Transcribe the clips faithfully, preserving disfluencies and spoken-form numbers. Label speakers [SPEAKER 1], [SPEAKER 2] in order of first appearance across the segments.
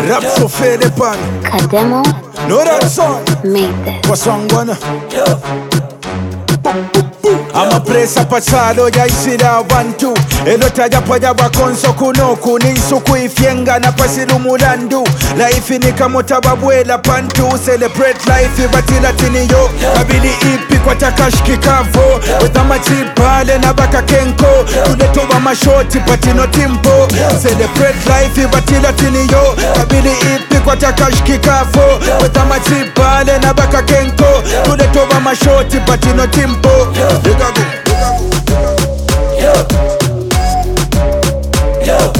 [SPEAKER 1] Rap so fair the pan.
[SPEAKER 2] Kademo.
[SPEAKER 1] No that song.
[SPEAKER 2] Made this.
[SPEAKER 1] What's wrong gonna? I'm a place a pasado ya isida bantu Elota ya paya bakonso kunoku Ninsuku ifyenga na pasilu mulandu Life ni kamota babuela pantu Celebrate life batila tiniyo Kabili ipi kwa takashiki kavo Weta machipale na baka kenko Tuletoba mashoti patino timpo Celebrate life batila tiniyo Kabili ipi kwa takashiki kavo Weta machipale na baka kenko Tuletoba mashoti patino timpo Go.
[SPEAKER 3] Yo. Yo.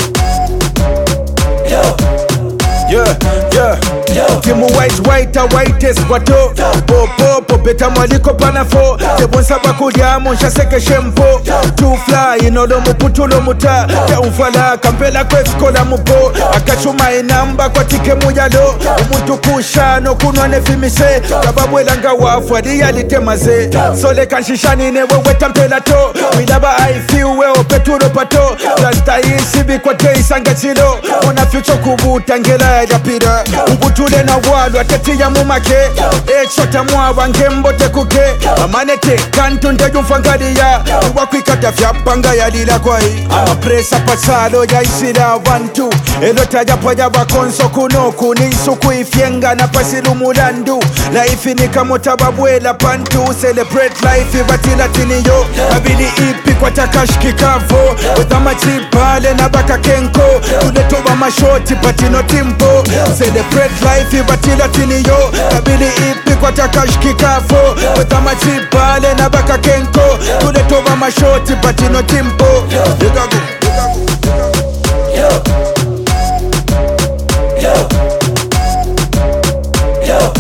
[SPEAKER 3] Yo.
[SPEAKER 1] Yeah, yeah.
[SPEAKER 3] Yo.
[SPEAKER 1] Timu white white a white squato. Po po po beta maliko panafo. Te bonsa bakudia monsha seke shempo. Two fly inodo muputulo muta. Te umfala kampela kwesko la mupo. Akachuma inamba kwa tike muyalo. Umuntu kushano kunwa nefimise. Kababwela nga wafu adiya litemaze. Sole kanshishani ne wewe tampela to. Milaba I feel we opeturo pato. Rasta isibi kwa te isanga chilo. Una future kubuta ngela ya pira. Ubutule na wadu ateti ya mumake. Echota mwa ngembo te kuke. Amanete kantu ndeju mfangadi ya. Uwakwikata fyapanga ya lila kwa hii. Ama presa pasado ya isida wantu. Elota ya paya bakonso kunoku. Ninsuku ifyenga na pasilu mulandu. Life ni kamota babuela pantu. Celebrate life batila tiniyo. Kabili ipi kwa takashiki kavo. Weta machipale na baka kenko. Tuletoba mashoti patino timpo. Celebrate life batila tiniyo. Kabili ipi kwa takashiki kavo. Weta machipale na baka kenko. Tuletoba mashoti patino timpo. Yo.
[SPEAKER 3] Yo. Yo.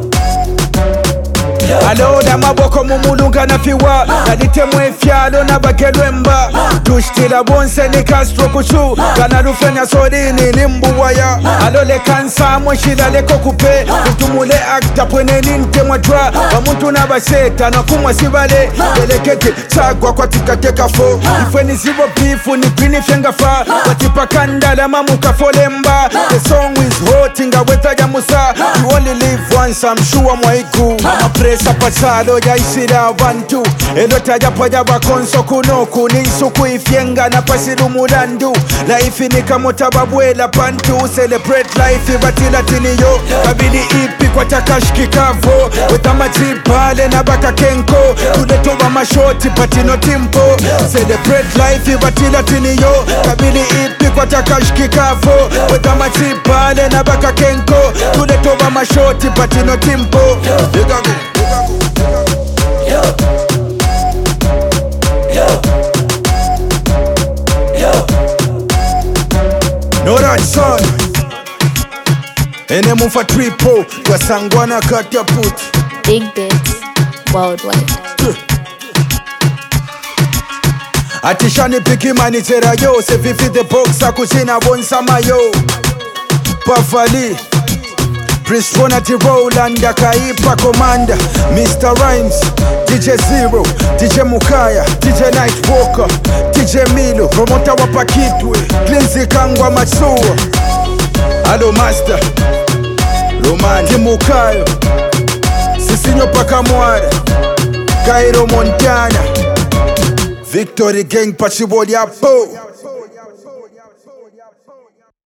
[SPEAKER 1] Alo na maboko mumulunga na fiwa Nalite mwefyalo na bakelwemba Tushtila bonse ni kastro kuchu Gana rufenya sorini limbu waya Alo le kansa mweshila leko kupe Kutumule akta pwene ninte mwadra Wamuntu na baseta na kumwa sivale Delekete chagwa kwa tikateka fo Ifweni zibo bifu ni pini fyenga fa Watipa kandala mamuka folemba The song is hot inga weta ya musa You only live once I'm sure mwaiku Ama presa pasado ya isida wantu Elota ya paya bakonso kunoku Ninsuku ifyenga na pasilu mulandu Life ni kamota babuela pantu Celebrate life batila tiniyo Kabili ipi kwa takashiki kavo Weta machipale na baka kenko Tuletoba mashoti patino timpo Celebrate life batila tiniyo Kabili ipi kwa takashiki kavo Weta machipale na baka kenko Tuletoba mashoti patino timpo
[SPEAKER 3] Yo. Yo. Yo.
[SPEAKER 1] No that son. Ene mufa tripo. Kwa sangwana kataput.
[SPEAKER 2] Big bits. Worldwide.
[SPEAKER 1] Atishani piki manitera yo. Se vivi the boxa kusina bonsa mayo. Pafali Prince Fonati Roland Akaipa Commander Mister Rhymes D J Zero D J Mukaya D J Nightwalker D J Milo Promota Wapakitwe Cleansy Kangwa Matsuwa Hello Master Romani Mukayo Sisinyo Pakamwara Cairo Montana Victory Gang Pachibodi Apo